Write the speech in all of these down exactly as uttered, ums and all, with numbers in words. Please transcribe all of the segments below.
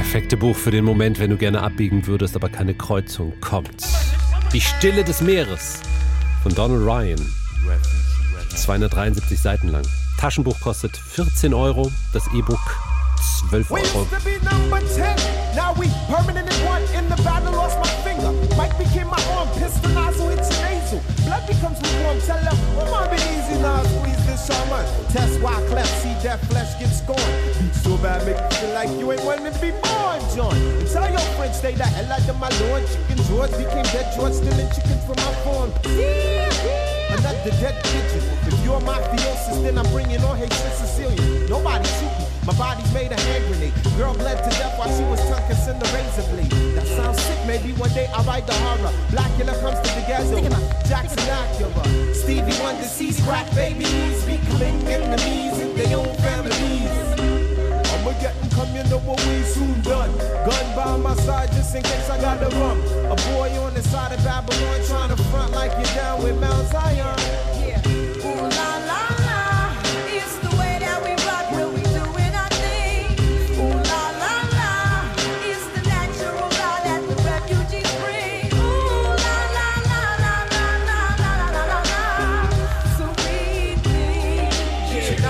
perfekte Buch für den Moment, wenn du gerne abbiegen würdest, aber keine Kreuzung kommt. Die Stille des Meeres von Donald Ryan. zweihundertdreiundsiebzig Seiten lang. Taschenbuch kostet vierzehn Euro, das E-Book zwölf Euro. Mike became my arm, pistol nozzle hits your nasal. Blood becomes lukewarm, tell them, oh my, be easy now, squeeze this shaman. Test why cleft, see that flesh get scorned. Beat so bad, make you feel like you ain't wanting to be born, John. And tell your friends, stay the hell out of my lord. Chicken George became dead George, stealing chickens from my farm. Another dead pigeon. If you're mafiosis, then I'm bringing on Haitian Sicilian. Nobody shoot me, my body's made a hand grenade. Girl bled to death while she was tongue kissing the razor blade. That sounds sick, maybe one day I'll write the horror. Blackula comes to the ghetto, Jackson Acura. Stevie Wonder sees crack babies, becoming enemies in their own families. I'ma get them come, you know what we soon done. Gun by my side just in case I got to run. A boy on the side of Babylon trying to front like you're down with Mount Zion. Yeah. Ooh la la la, it's the way that we rock when we doing our thing. Ooh la la la, it's the natural law that the refugees bring. Ooh la la la la la la la la la la. So we think. Yeah,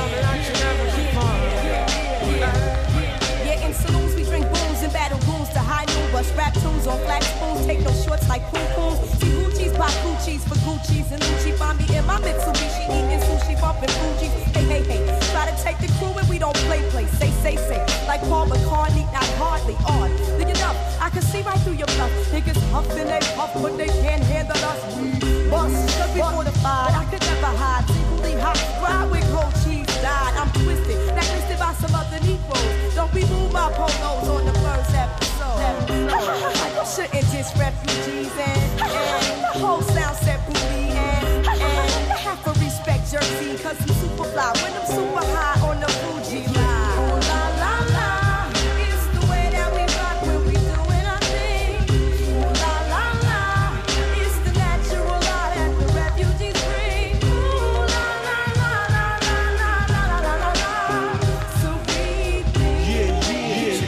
yeah, in saloons we drink booze and battle goons to high noon. Bust rap tunes on flat spoons, take no shorts like poom pooms. See Gucci's, pop Gucci's for Gucci's and Lucci. Find me in my Mitsubishi eating sushi, bumping Fuji. Hey, hey, hey, try to take the crew and we don't play, play. Say, say, say, like Paul McCartney, not hardly on. Look it up, I can see right through your bluff. Niggas huffing, they puff, but they can't handle us. We bust, cause we fortified. I could never hide, secretly hot. Ride with cold cheese, died. I'm twisted, blacklisted by some other Negroes. Don't we move my polos on the first episode. You shouldn't diss refugees and, and the whole sound set booty and, and you have to respect Jersey cause I'm super fly when I'm super high on the Fuji line. Ooh la la la, it's the way that we rock when we doing our thing. Ooh la la la, it's the natural law that the refugees bring. Ooh la la la la la la la la la la. So we think. Yeah, yeah,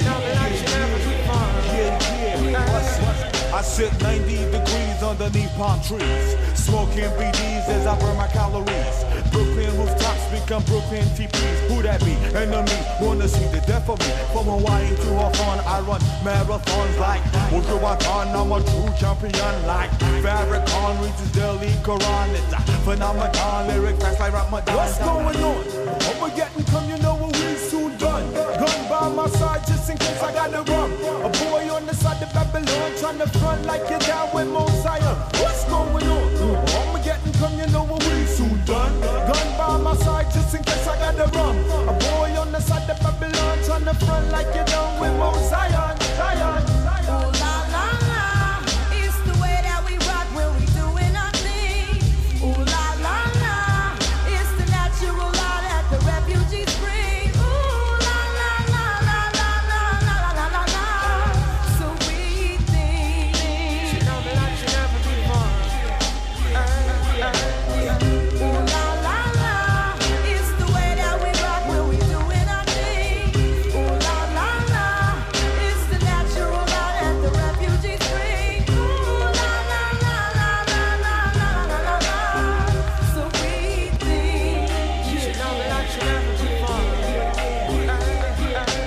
yeah. I sit ninety degrees underneath palm trees, smoking B Ds as I burn my calories. Brooklyn rooftops become Brooklyn T Ps. Who that be? Enemy, wanna see the death of me. From Hawaii to Hawthorne, I run marathons like Wujuwatan. I'm a true champion like Farrakhan reaches Delhi Quran. It's a phenomenon, lyric fast like Ramadan. What's going on? Over getting come, you know what we soon done. Gun by my side just in case I gotta run. A boy on the side of Babylon trying to front like you're down with Mount Zion. What's going on? I'ma get and come, you know what we soon done. Gun by my side just in case I gotta run. A boy on the side of Babylon trying to front like you're down with Mount Zion.